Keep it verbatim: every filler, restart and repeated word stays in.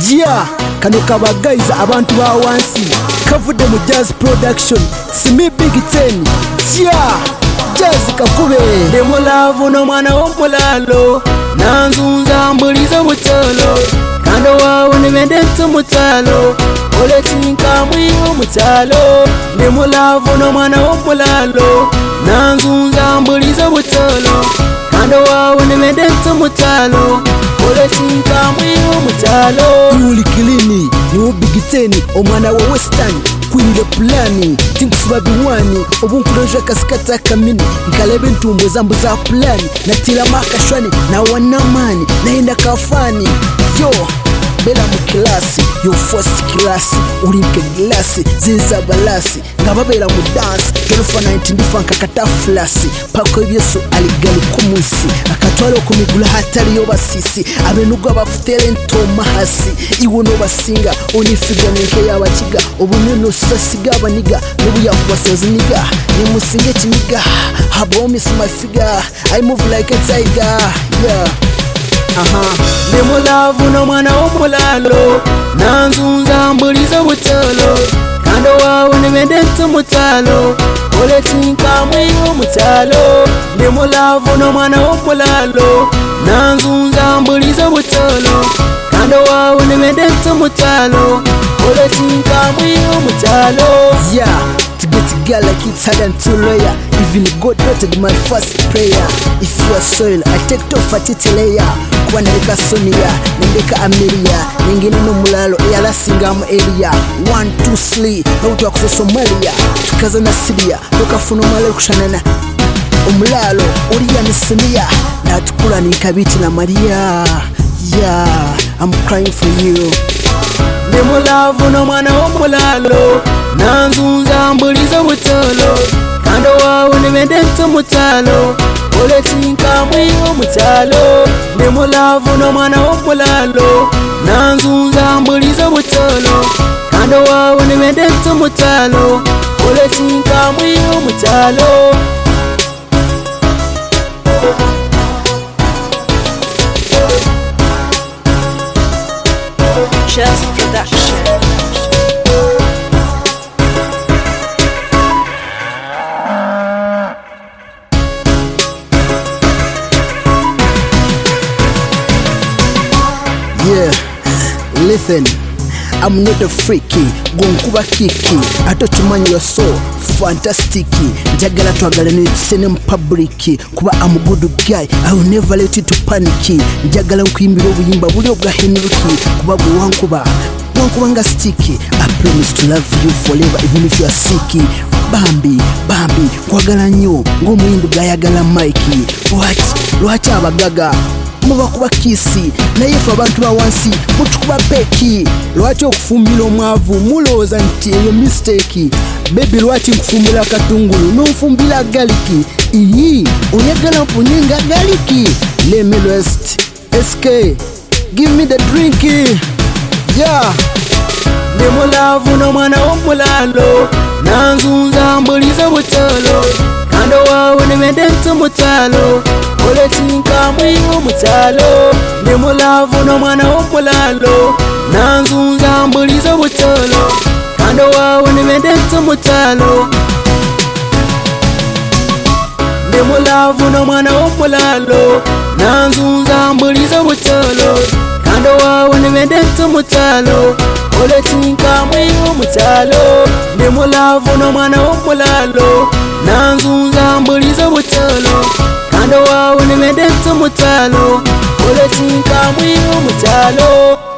Yeah, kano kabagaiza abantu ba wansi kavude mu Jazz Production Simi Big Ten. Yeah, Jazz kakube demo love no mwana w'omulalo nanzunza mbuliza mutalo kando wawe nimedenta mutalo oletinka mwiwo mutalo demo love no mwana w'omulalo nanzunza mbuliza mutalo kando wawe nimedenta mutalo oletinka mwiwo mutalo yuli kilini ni Big Ten omwana wa Western kwinile plani tinkusiba biwani obunkuloje kaskata kamini nkalebe ntumbo zambu za plani natila makashwani na wanamani naenda kafani yo bela mu klasi yo first class ulinke glasi ziza balasi ngababela mu dance twenty nineteen ndifanka kataflasi pako byeso aligali kumusi akatwalo kumigula hatali yo basisi abenugo abafutele ntoma hasi iwo no basinga onifiga nenke yabakiga obunyono sasiga abaniga nubuya kubasozi niga ni musinge kiniga habo miss my figure I move like a tiger yeah. Aha, demo love no mwana w'omulalo nanzunza mbuliza mutalo kando wawe nimedenta mutalo oletinka mwiwo mutalo demo love no mwana w'omulalo nanzunza mbuliza mutalo kando wawe nimedenta mutalo oletinka mwiwo mutalo yeah. To get a girl like it's hard and too loyal. Even God noted my first prayer. If you are soil, I take off a titleya. Kwa nalika Sonia, nendeka Amelia. Nengine no mulalo, yala singa mu area. One, two, three, na utu wakuso Somalia. Tukaza na Syria, toka funo male kushanana. Umulalo, uria ni Sonia. Na tukula ni kabiti na Maria. Yeah, I'm crying for you. Demo love no mwana w'omulalo nanzunza mbuliza mutalo kando wawe nimedenta mutalo oletinka mwiwo mutalo demo love no mwana w'omulalo nanzunza mbuliza mutalo kando wawe nimedenta mutalo oletinka mwiwo mutalo Jazz Production. Yeah, listen, I'm not a freaky, gonkuba kiki, atochumanyi you're so fantastic. Njagala twagala nitsene mu public, kuba I'm a good guy, I will never let you to panic. Njagala nkuyimbira obuyimba buli obwa Henry, kuba bwe wankuba wankuba nga sticky. I promise to love you forever even if you are sick. Bambi, Bambi, kwagala nnyo ng'omuyimbi gayagala Mike. What? Lwaki abagaga muba kuba kisi naye fe abantu ba wansi mutukuba peki lwaki okufumbira omwavu mulooza nti eyo mistake baby lwaki nkufumbira katungulu n'onfumbira galiki iyi oyagala mpunyenga galiki let me rest S K give me the drink yeah demo love no mwana w'omulalo nanzunza mbuliza mutalo kando wawe nimedenta mutalo oletinka mwiwo mutalo demo love no mwana w'omulalo nanzunza mbuliza mutalo kando wawe nimedenta mutalo demo love no mwana w'omulalo nanzunza mbuliza mutalo kando wawe nimedenta mutalo oletinka mwiwo mutalo demo love no mwana w'omulalo nanzunza mbuliza mutalo kando wawe nimedenta mutalo oletinka mwiwo mutalo